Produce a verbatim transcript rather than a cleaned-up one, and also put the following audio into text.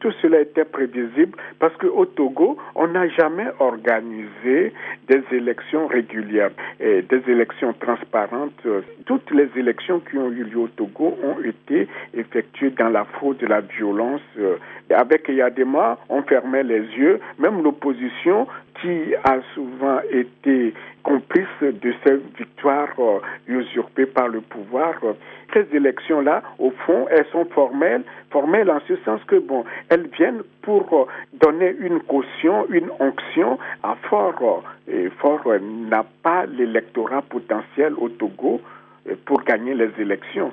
Tout cela était prévisible parce qu'au Togo, on n'a jamais organisé des élections régulières, et des élections transparentes. Toutes les élections qui ont eu lieu au Togo ont été effectuées dans la fraude, de la violence. Avec Yadema, on fermait les yeux. Même l'opposition, qui a souvent été complice de ces victoires euh, usurpées par le pouvoir. Ces élections-là, au fond, elles sont formelles, formelles en ce sens que, bon, elles viennent pour euh, donner une caution, une onction à Faure. Et Faure euh, n'a pas l'électorat potentiel au Togo euh, pour gagner les élections.